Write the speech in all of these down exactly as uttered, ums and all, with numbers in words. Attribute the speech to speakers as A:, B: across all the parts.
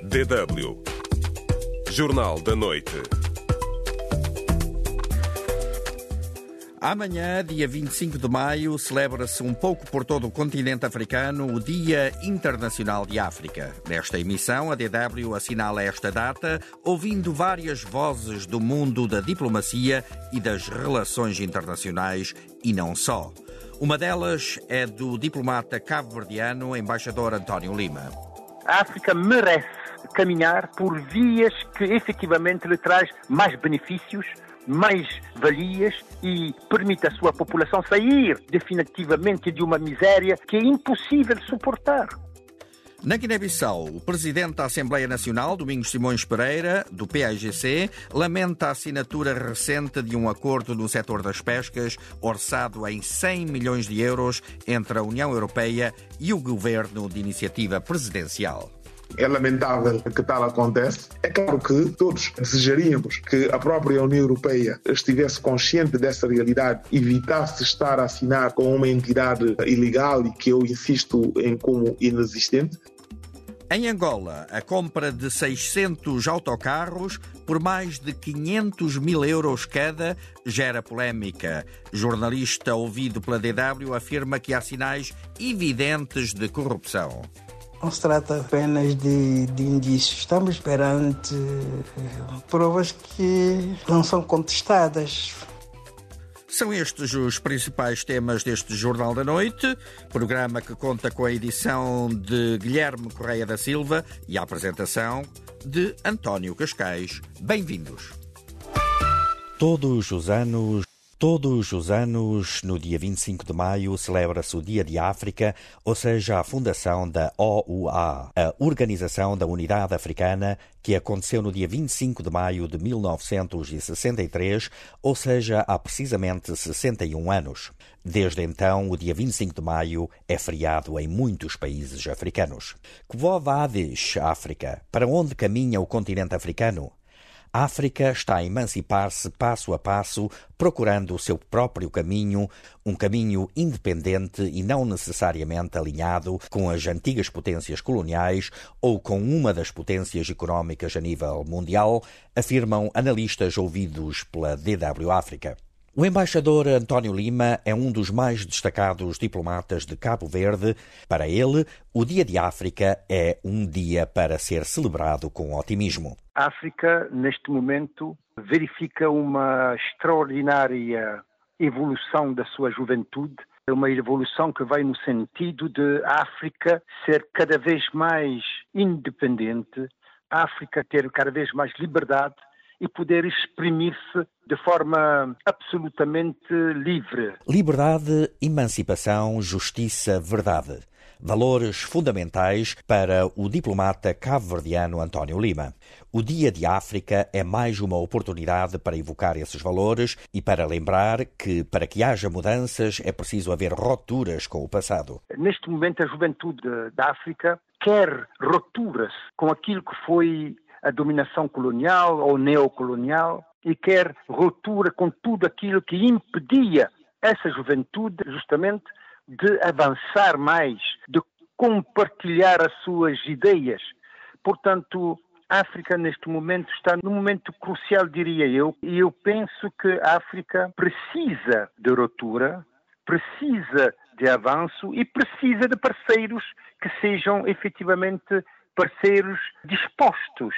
A: D W Jornal da Noite.
B: Amanhã, dia vinte e cinco de maio, celebra-se um pouco por todo o continente africano o Dia Internacional de África. Nesta emissão, a D W assinala esta data, ouvindo várias vozes do mundo da diplomacia e das relações internacionais, e não só. Uma delas é do diplomata cabo-verdiano, embaixador António Lima.
C: A África merece caminhar por vias que efetivamente lhe traz mais benefícios, mais valias e permite à sua população sair definitivamente de uma miséria que é impossível de suportar.
B: Na Guiné-Bissau, o presidente da Assembleia Nacional, Domingos Simões Pereira, do P A I G C, lamenta a assinatura recente de um acordo no setor das pescas, orçado em cem milhões de euros, entre a União Europeia e o governo de iniciativa presidencial.
D: É lamentável que tal acontece. É claro que todos desejaríamos que a própria União Europeia estivesse consciente dessa realidade, evitasse estar a assinar com uma entidade ilegal e que eu insisto em como inexistente.
B: Em Angola, a compra de seiscentos autocarros por mais de quinhentos mil euros cada gera polémica. Jornalista ouvido pela D W afirma que há sinais evidentes de corrupção.
E: Não se trata apenas de, de indícios. Estamos perante provas que não são contestadas.
B: São estes os principais temas deste Jornal da Noite, programa que conta com a edição de Guilherme Correia da Silva e a apresentação de António Cascais. Bem-vindos.
F: Todos os anos Todos os anos, no dia vinte e cinco de maio, celebra-se o Dia de África, ou seja, a fundação da O U A, a Organização da Unidade Africana, que aconteceu no dia vinte e cinco de maio de mil novecentos e sessenta e três, ou seja, há precisamente sessenta e um anos. Desde então, o dia vinte e cinco de maio é feriado em muitos países africanos. Que vadis, África? Para onde caminha o continente africano? A África está a emancipar-se passo a passo, procurando o seu próprio caminho, um caminho independente e não necessariamente alinhado com as antigas potências coloniais ou com uma das potências económicas a nível mundial, afirmam analistas ouvidos pela D W África. O embaixador António Lima é um dos mais destacados diplomatas de Cabo Verde. Para ele, o Dia de África é um dia para ser celebrado com otimismo.
C: A África, neste momento, verifica uma extraordinária evolução da sua juventude, uma evolução que vai no sentido de a África ser cada vez mais independente, a África ter cada vez mais liberdade e poder exprimir-se de forma absolutamente livre.
F: Liberdade, emancipação, justiça, verdade. Valores fundamentais para o diplomata cabo-verdiano António Lima. O Dia de África é mais uma oportunidade para evocar esses valores e para lembrar que, para que haja mudanças, é preciso haver rupturas com o passado.
C: Neste momento, a juventude da África quer rupturas com aquilo que foi a dominação colonial ou neocolonial e quer ruptura com tudo aquilo que impedia essa juventude justamente de avançar mais, de compartilhar as suas ideias. Portanto, a África neste momento está num momento crucial, diria eu, e eu penso que a África precisa de ruptura, precisa de avanço e precisa de parceiros que sejam efetivamente parceiros dispostos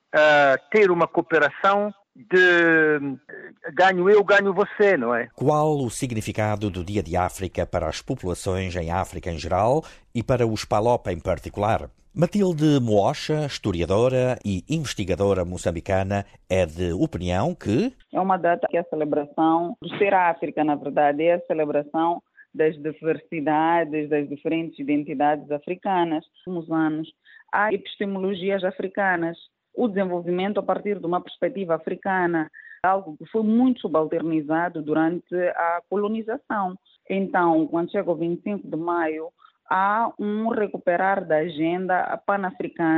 C: a ter uma cooperação de ganho eu, ganho você, não é?
F: Qual o significado do Dia de África para as populações em África em geral e para os PALOP em particular? Matilde Moosha, historiadora e investigadora moçambicana, é de opinião que...
G: É uma data que é a celebração do ser África, na verdade, é a celebração das diversidades, das diferentes identidades africanas. Nos anos, há epistemologias africanas, o desenvolvimento a partir de uma perspectiva africana, algo que foi muito subalternizado durante a colonização. Então, quando chega o vinte e cinco de maio, há um recuperar da agenda pan-africana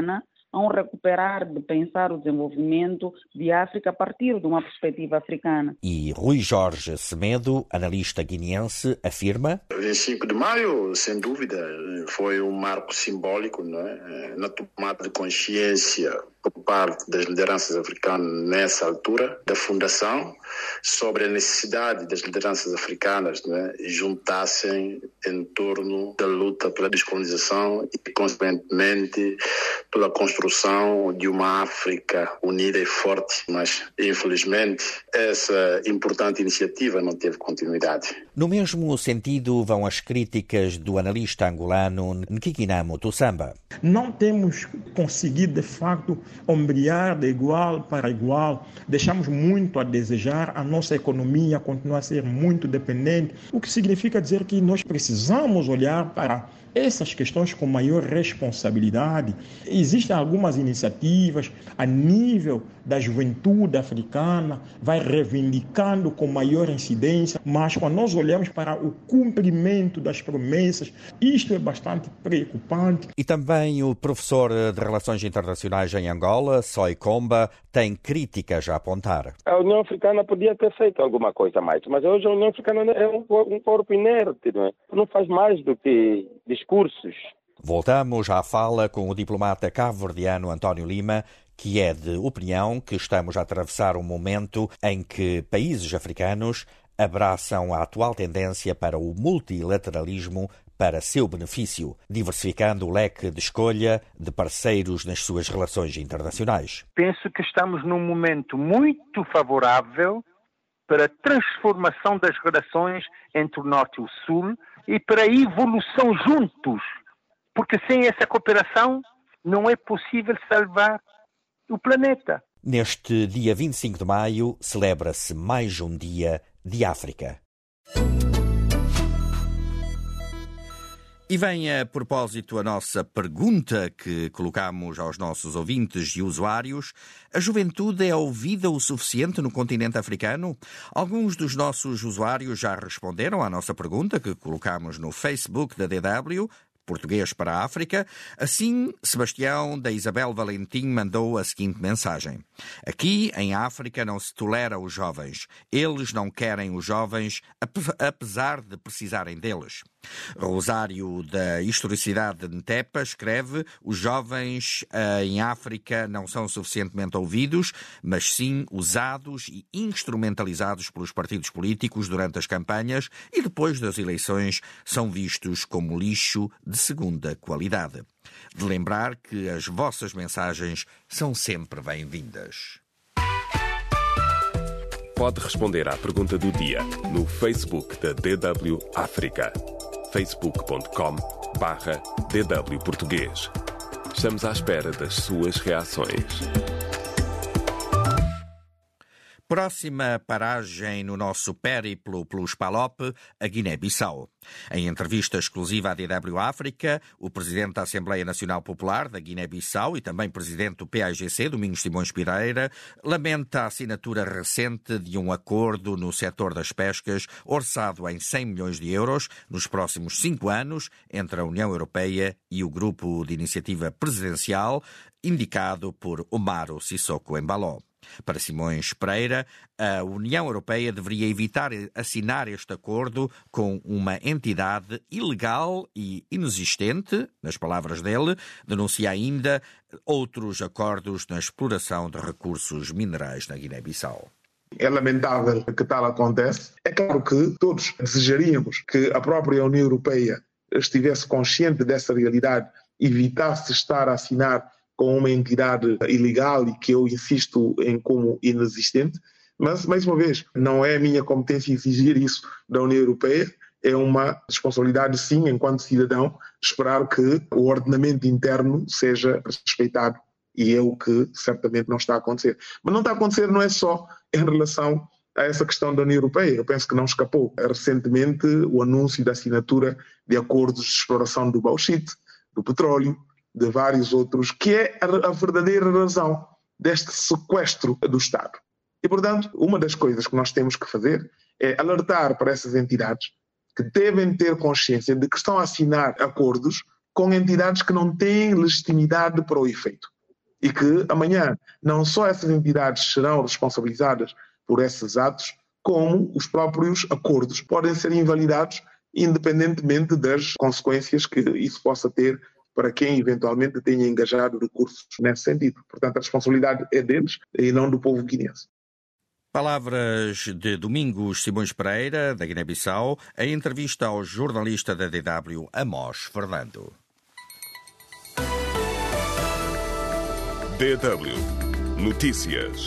G: a um recuperar de pensar o desenvolvimento de África a partir de uma perspectiva africana.
F: E Rui Jorge Semedo, analista guineense, afirma:
H: vinte e cinco de maio, sem dúvida, foi um marco simbólico, não é? Na tomada de consciência por parte das lideranças africanas nessa altura da fundação sobre a necessidade das lideranças africanas, não é, juntassem em torno da luta pela descolonização e, consequentemente, pela construção de uma África unida e forte. Mas, infelizmente, essa importante iniciativa não teve continuidade.
F: No mesmo sentido vão as críticas do analista angolano Nkikinamo Tussamba.
I: Não temos conseguido, de facto, ombrear de igual para igual. Deixamos muito a desejar, a nossa economia continua a ser muito dependente, o que significa dizer que nós precisamos olhar para essas questões com maior responsabilidade. Existem algumas iniciativas a nível da juventude africana, vai reivindicando com maior incidência, mas quando nós olhamos para o cumprimento das promessas, isto é bastante preocupante.
F: E também o professor de Relações Internacionais em Angola, Soy Komba, tem críticas a apontar.
J: A União Africana podia ter feito alguma coisa mais, mas hoje a União Africana é um, um corpo inerte, não é? Não faz mais do que discursos.
F: Voltamos à fala com o diplomata cabo-verdiano António Lima, que é de opinião que estamos a atravessar um momento em que países africanos abraçam a atual tendência para o multilateralismo para seu benefício, diversificando o leque de escolha de parceiros nas suas relações internacionais.
C: Penso que estamos num momento muito favorável para a transformação das relações entre o Norte e o Sul e para a evolução juntos, porque sem essa cooperação não é possível salvar o planeta.
F: Neste dia vinte e cinco de maio, celebra-se mais um dia de África.
B: E vem a propósito a nossa pergunta que colocamos aos nossos ouvintes e usuários. A juventude é ouvida o suficiente no continente africano? Alguns dos nossos usuários já responderam à nossa pergunta que colocamos no Facebook da D W, Português para a África. Assim, Sebastião da Isabel Valentim mandou a seguinte mensagem: aqui em África não se tolera os jovens. Eles não querem os jovens, apesar de precisarem deles. Rosário da Historicidade de Ntepa escreve: os jovens uh, em África não são suficientemente ouvidos, mas sim usados e instrumentalizados pelos partidos políticos durante as campanhas e depois das eleições são vistos como lixo de segunda qualidade. De lembrar que as vossas mensagens são sempre bem-vindas.
A: Pode responder à pergunta do dia no Facebook da D W África. facebook ponto com barra D W Português. Estamos à espera das suas reações.
B: Próxima paragem no nosso périplo pelos PALOP, a Guiné-Bissau. Em entrevista exclusiva à D W África, o presidente da Assembleia Nacional Popular da Guiné-Bissau e também presidente do P A G C, Domingos Simões Pereira, lamenta a assinatura recente de um acordo no setor das pescas, orçado em cem milhões de euros nos próximos cinco anos, entre a União Europeia e o Grupo de Iniciativa Presidencial, indicado por Umaro Sissoko Embaló. Para Simões Pereira, a União Europeia deveria evitar assinar este acordo com uma entidade ilegal e inexistente, nas palavras dele, denuncia ainda outros acordos na exploração de recursos minerais na Guiné-Bissau.
D: É lamentável que tal acontece. É claro que todos desejaríamos que a própria União Europeia estivesse consciente dessa realidade, evitasse estar a assinar com uma entidade ilegal e que eu insisto em como inexistente, mas, mais uma vez, não é a minha competência exigir isso da União Europeia, é uma responsabilidade, sim, enquanto cidadão, esperar que o ordenamento interno seja respeitado, e é o que certamente não está a acontecer. Mas não está a acontecer não é só em relação a essa questão da União Europeia, eu penso que não escapou recentemente o anúncio da assinatura de acordos de exploração do bauxite, do petróleo, de vários outros, que é a, a verdadeira razão deste sequestro do Estado. E, portanto, uma das coisas que nós temos que fazer é alertar para essas entidades que devem ter consciência de que estão a assinar acordos com entidades que não têm legitimidade para o efeito. e que amanhã não só essas entidades serão responsabilizadas por esses atos, como os próprios acordos podem ser invalidados independentemente das consequências que isso possa ter para quem eventualmente tenha engajado recursos nesse sentido. Portanto, a responsabilidade é deles e não do povo guineense.
B: Palavras de Domingos Simões Pereira, da Guiné-Bissau, em entrevista ao jornalista da D W, Amós Fernando.
A: D W Notícias.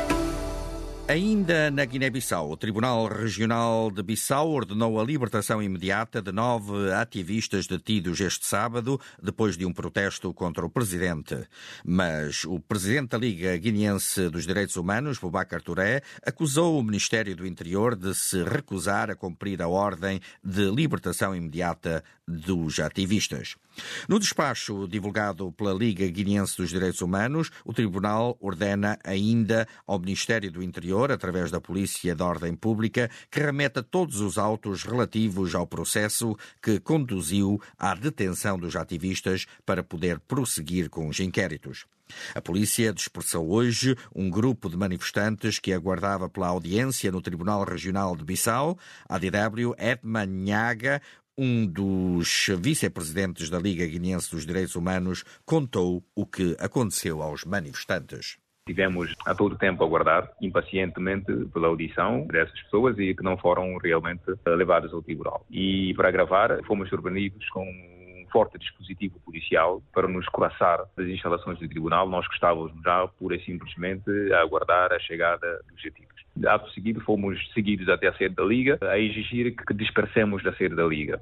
B: Ainda na Guiné-Bissau, o Tribunal Regional de Bissau ordenou a libertação imediata de nove ativistas detidos este sábado, depois de um protesto contra o presidente. Mas o presidente da Liga Guineense dos Direitos Humanos, Boubacar Touré, acusou o Ministério do Interior de se recusar a cumprir a ordem de libertação imediata dos ativistas. No despacho divulgado pela Liga Guineense dos Direitos Humanos, o Tribunal ordena ainda ao Ministério do Interior, através da Polícia da Ordem Pública, que remeta todos os autos relativos ao processo que conduziu à detenção dos ativistas para poder prosseguir com os inquéritos. A polícia dispersou hoje um grupo de manifestantes que aguardava pela audiência no Tribunal Regional de Bissau. A D W, Edman Nhaga, um dos vice-presidentes da Liga Guineense dos Direitos Humanos, contou o que aconteceu aos manifestantes.
K: Tivemos a todo tempo a aguardar impacientemente pela audição dessas pessoas e que não foram realmente levadas ao tribunal. E para agravar, fomos surpreendidos com um forte dispositivo policial para nos coraçar das instalações do tribunal. Nós que estávamos já pura e simplesmente a aguardar a chegada dos detidos. Ato seguido, fomos seguidos até a sede da Liga a exigir que dispersemos da sede da Liga.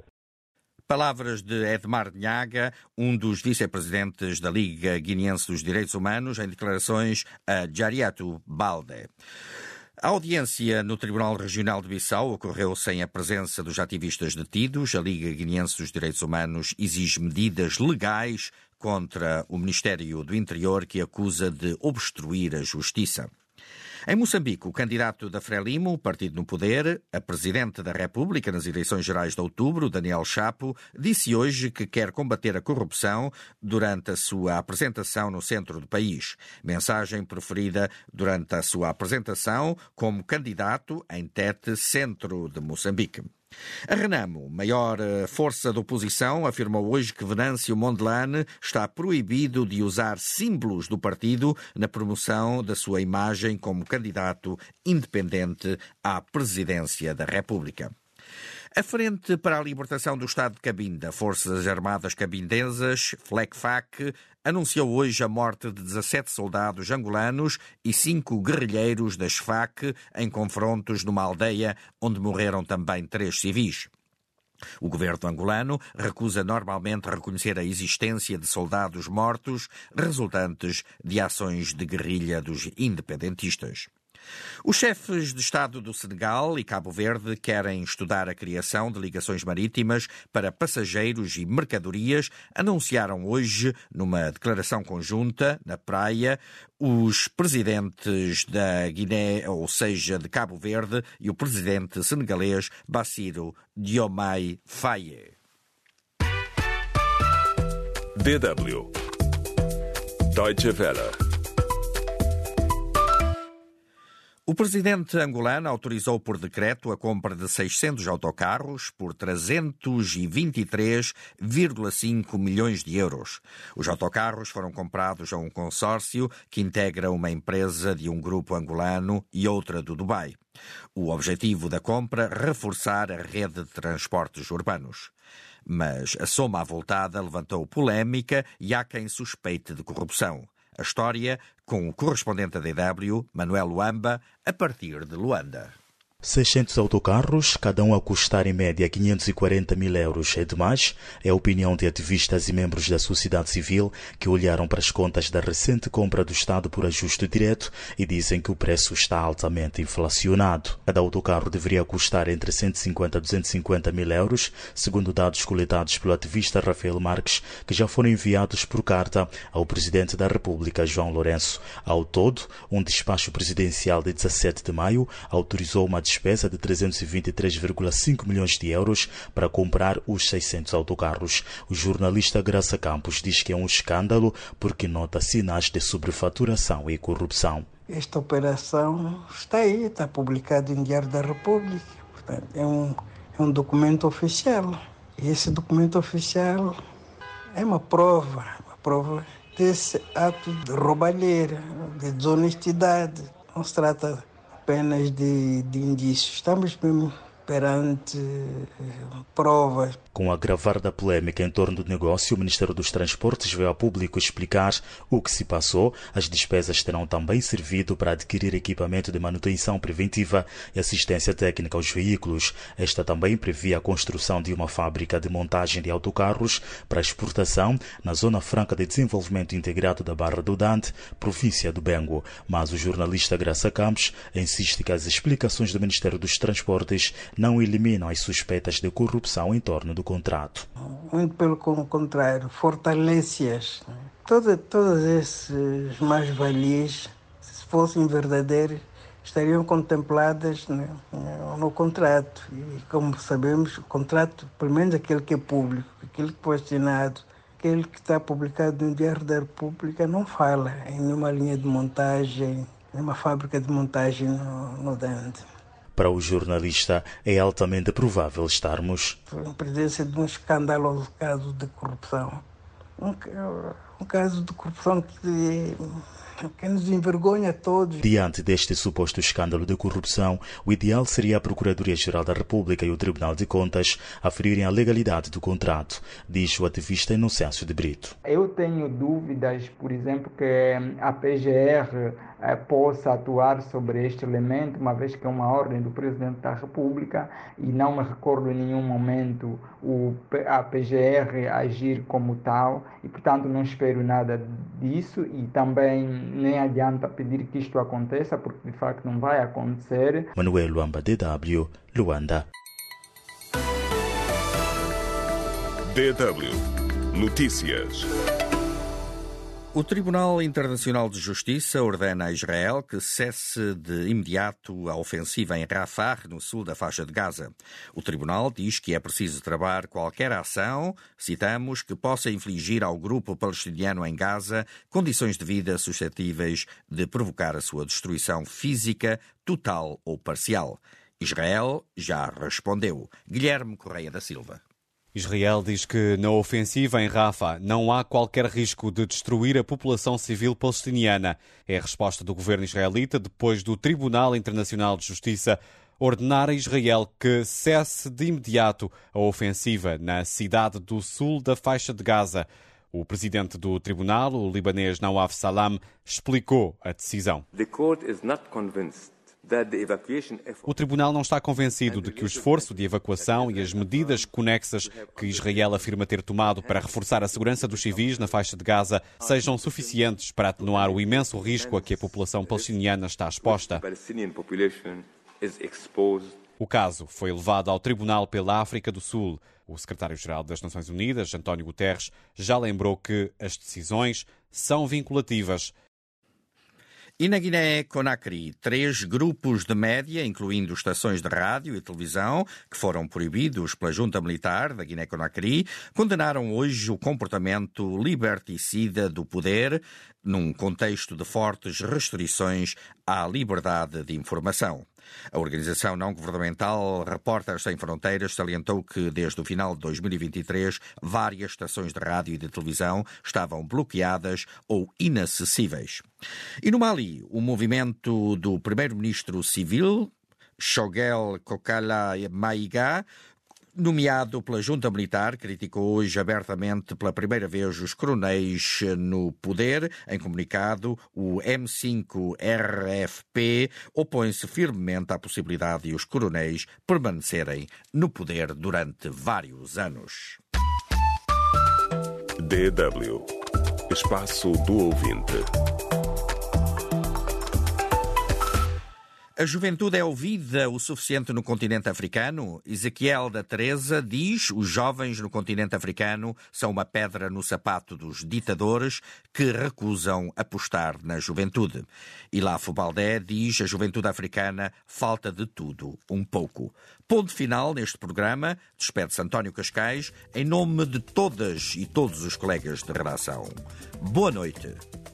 B: Palavras de Edmar Nhaga, um dos vice-presidentes da Liga Guineense dos Direitos Humanos, em declarações a Jariatu Balde. A audiência no Tribunal Regional de Bissau ocorreu sem a presença dos ativistas detidos. A Liga Guineense dos Direitos Humanos exige medidas legais contra o Ministério do Interior, que acusa de obstruir a justiça. Em Moçambique, o candidato da Frelimo, partido no poder, a presidente da República nas eleições gerais de outubro, Daniel Chapo, disse hoje que quer combater a corrupção durante a sua apresentação no centro do país. Mensagem proferida durante a sua apresentação como candidato em Tete, centro de Moçambique. A Renamo, maior força da oposição, afirmou hoje que Venâncio Mondlane está proibido de usar símbolos do partido na promoção da sua imagem como candidato independente à presidência da República. A Frente para a Libertação do Estado de Cabinda, Forças Armadas Cabindesas, FLECFAC, anunciou hoje a morte de dezassete soldados angolanos e cinco guerrilheiros das F A C em confrontos numa aldeia onde morreram também três civis. O governo angolano recusa normalmente reconhecer a existência de soldados mortos resultantes de ações de guerrilha dos independentistas. Os chefes de Estado do Senegal e Cabo Verde querem estudar a criação de ligações marítimas para passageiros e mercadorias. Anunciaram hoje, numa declaração conjunta, na praia, os presidentes da Guiné, ou seja, de Cabo Verde, e o presidente senegalês Bassirou Diomaye Faye.
A: D W Deutsche Welle.
B: O presidente angolano autorizou por decreto a compra de seiscentos autocarros por trezentos e vinte e três vírgula cinco milhões de euros. Os autocarros foram comprados a um consórcio que integra uma empresa de um grupo angolano e outra do Dubai. O objetivo da compra é reforçar a rede de transportes urbanos. Mas a soma avultada levantou polémica e há quem suspeite de corrupção. A história com o correspondente da D W, Manuel Luamba, a partir de Luanda.
L: seiscentos autocarros, cada um a custar em média quinhentos e quarenta mil euros é demais, é a opinião de ativistas e membros da sociedade civil que olharam para as contas da recente compra do Estado por ajuste direto e dizem que o preço está altamente inflacionado. Cada autocarro deveria custar entre cento e cinquenta a duzentos e cinquenta mil euros, segundo dados coletados pelo ativista Rafael Marques, que já foram enviados por carta ao Presidente da República, João Lourenço. Ao todo, um despacho presidencial de dezassete de maio autorizou uma despesa de trezentos e vinte e três vírgula cinco milhões de euros para comprar os seiscentos autocarros. O jornalista Graça Campos diz que é um escândalo porque nota sinais de sobrefaturação e corrupção.
E: Esta operação está aí, está publicado em Diário da República. Portanto, é um, é um documento oficial. E esse documento oficial é uma prova, uma prova desse ato de roubalheira, de desonestidade. Não se trata apenas de, de indícios. Estamos mesmo perante provas.
L: Com o agravar da polêmica em torno do negócio, o Ministério dos Transportes veio a público explicar o que se passou. As despesas terão também servido para adquirir equipamento de manutenção preventiva e assistência técnica aos veículos. Esta também previa a construção de uma fábrica de montagem de autocarros para exportação na Zona Franca de Desenvolvimento Integrado da Barra do Dante, província do Bengo. Mas o jornalista Graça Campos insiste que as explicações do Ministério dos Transportes não eliminam as suspeitas de corrupção em torno do contrato.
E: Muito pelo contrário, fortalece-as. Todas, todas essas mais-valias, se fossem verdadeiras, estariam contempladas no, no contrato. E como sabemos, o contrato, pelo menos aquele que é público, aquele que foi assinado, aquele que está publicado no Diário da República, não fala em nenhuma linha de montagem, nenhuma fábrica de montagem no, no Dante.
L: Para o jornalista, é altamente provável estarmos
E: em presença de um escandaloso caso de corrupção. Um, um caso de corrupção que, que nos envergonha a todos.
L: Diante deste suposto escândalo de corrupção, o ideal seria a Procuradoria-Geral da República e o Tribunal de Contas aferirem a legalidade do contrato, diz o ativista Inocêncio de Brito.
M: Eu tenho dúvidas, por exemplo, que a P G R eh, possa atuar sobre este elemento, uma vez que é uma ordem do Presidente da República e não me recordo em nenhum momento o, a P G R agir como tal e, portanto, não espero nada disso e também nem adianta pedir que isto aconteça, porque de facto não vai acontecer.
L: Manuel Luamba, D W, Luanda.
A: D W Notícias.
B: O Tribunal Internacional de Justiça ordena a Israel que cesse de imediato a ofensiva em Rafah, no sul da faixa de Gaza. O Tribunal diz que é preciso travar qualquer ação, citamos, que possa infligir ao grupo palestiniano em Gaza condições de vida suscetíveis de provocar a sua destruição física, total ou parcial. Israel já respondeu. Guilherme Correia da Silva.
N: Israel diz que na ofensiva em Rafah não há qualquer risco de destruir a população civil palestiniana. É a resposta do governo israelita depois do Tribunal Internacional de Justiça ordenar a Israel que cesse de imediato a ofensiva na cidade do sul da faixa de Gaza. O presidente do tribunal, o libanês Nawaf Salam, explicou a decisão.
O: The court is not convinced.
N: O tribunal não está convencido de que o esforço de evacuação e as medidas conexas que Israel afirma ter tomado para reforçar a segurança dos civis na faixa de Gaza sejam suficientes para atenuar o imenso risco a que a população palestiniana está exposta. O caso foi levado ao tribunal pela África do Sul. O secretário-geral das Nações Unidas, António Guterres, já lembrou que as decisões são vinculativas.
B: E na Guiné-Conakry, três grupos de média, incluindo estações de rádio e televisão, que foram proibidos pela junta militar da Guiné-Conakry, condenaram hoje o comportamento liberticida do poder num contexto de fortes restrições à liberdade de informação. A organização não-governamental Repórteres Sem Fronteiras salientou que, desde o final de dois mil e vinte e três, várias estações de rádio e de televisão estavam bloqueadas ou inacessíveis. E no Mali, o movimento do primeiro-ministro civil, Choguel Kokala Maïga, nomeado pela junta militar, criticou hoje abertamente pela primeira vez os coronéis no poder. Em comunicado, o M cinco R F P opõe-se firmemente à possibilidade de os coronéis permanecerem no poder durante vários anos.
A: D W Espaço do Ouvinte.
B: A juventude é ouvida o suficiente no continente africano? Ezequiel da Teresa diz que os jovens no continente africano são uma pedra no sapato dos ditadores que recusam apostar na juventude. E Lafo Baldé diz que a juventude africana falta de tudo, um pouco. Ponto final neste programa. Despede-se António Cascais em nome de todas e todos os colegas de redação. Boa noite.